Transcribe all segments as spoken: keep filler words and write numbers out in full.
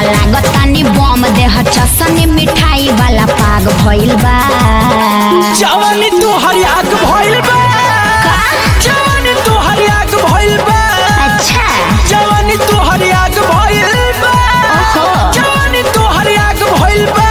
लागतानी बम देह चसनी मिठाई वाला पाग भइल बा जवानी तोहर आग भइल बा जवानी तोहर आग भइल बा अच्छा जवानी तोहर आग भइल बा जवानी तोहर आग भइल बा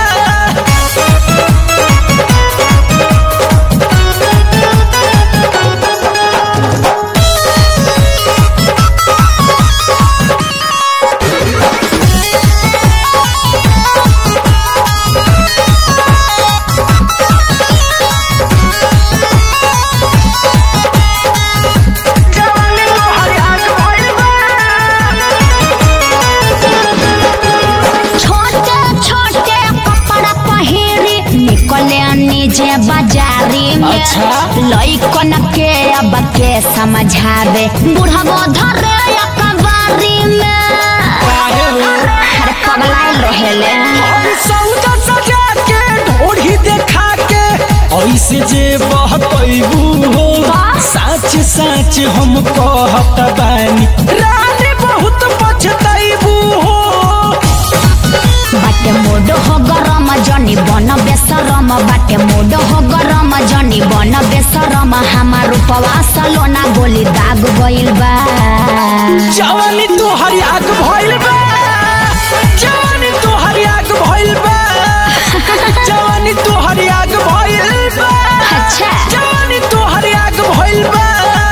बाजारी में अच्छा? लइकन के अब के समझावे बुढ़वा धरे कबारी में अरे पगलाइल रहेले सौदा सजा के ढोढ़ी देखा के ऐसे जे बहतैबू हो सच सच हम कहत बानी रानी बहुत पछतैबू हो बाटे मोड हो गरम जनी बन बेसरम बाटे मोड हो गरम जनी बन बेसरम हमार उपवास लोना गोली दाग गइल बा जवानी तोहर आग भइल बा जवानी तोहर आग भइल बा जवानी तोहर आग भइल बा अच्छा जवानी तोहर आग भइल बा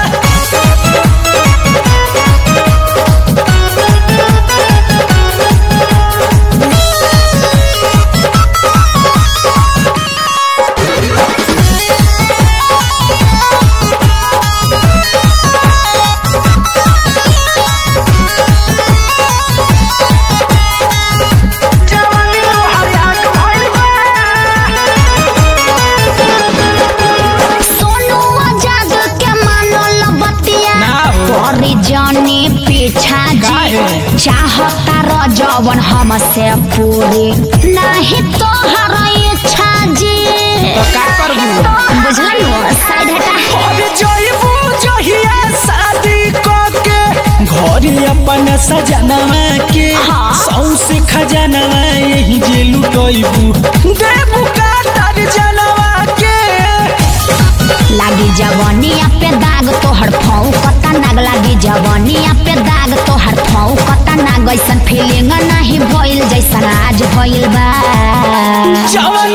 जानी पीछा जी चाहता रजवन हमसे पूरी नहीं तो हर इच्छा जी तो का करबू बुझल साइड हटा अरे जइबू जहिया शादी क के घर अपन सजनवा के हाँ? सौसे खजनवा यही जे लुटइबू देबू का तर जनवा के लागी जवानिया पे दाग तोहर फाऊ कता नाग लागी जवानिया पे दाग तोहर फाऊ कता नाग ऐसन फीलिंग नहीं भइल जैसन आज भइल बा जवानी